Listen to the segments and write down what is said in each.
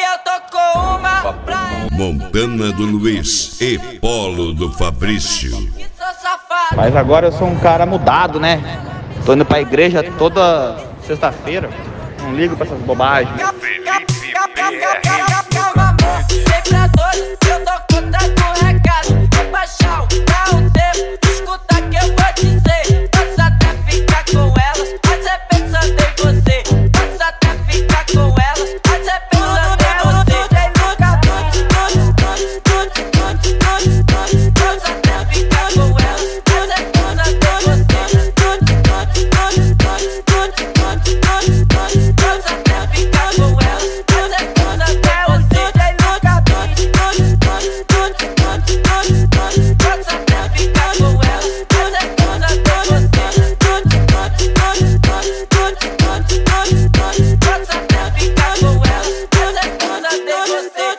eu tô com uma pra Montana do Luiz e Polo do Fabrício. que sou safado. Mas agora eu sou um cara mudado, né? Tô indo pra igreja toda sexta-feira. Não ligo pra essas bobagens. Calma, amor, vem pra dois, eu tô contando um recado. Vou baixar, dá um tempo, escuta que eu vou dizer. Posso até ficar com elas, mas é pensando em você. Posso até ficar com elas, mas é pensando em você. Tem nunca posso até ficar com elas, mas é pensando em você. Posso até ficar com elas, mas é pensando em você. Tem nunca posso até ficar com elas, mas é pensando em você. Posso até ficar com elas, mas é pensando em você.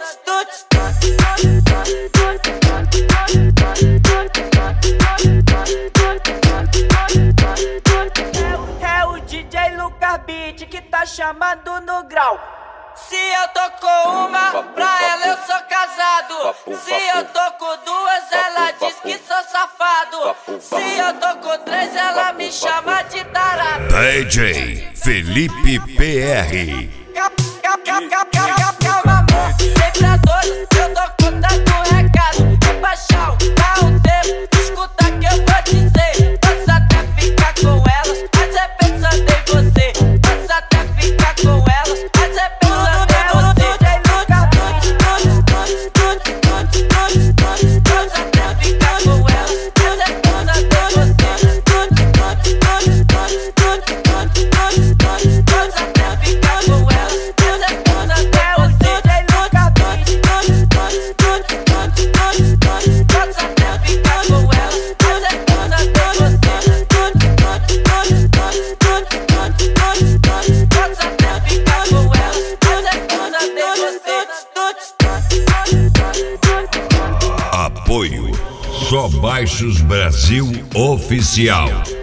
É o DJ Lucas Beat que tá chamando no grau. Se eu tô com uma, pra ela eu sou casado. Se eu tô com duas, ela diz que sou safado. Se eu tô com três, ela me chama de tarado. DJ Felipe PR. Calma, amor, vem pra dois, eu tô contando um recado. Vou baixar, dá um tempo, escuta que eu vou dizer. Posso até ficar com elas, mas é pensando em você. Posso até ficar com elas, mas é pensando em você. Tem nunca posso até ficar com elas, mas é pensando em você. Posso até ficar com elas, mas é pensando em você. Tem nunca posso até ficar com elas, mas é pensando em você. Posso até ficar com elas, mas é pensando em você. Apoio Só Baixos Brasil Oficial.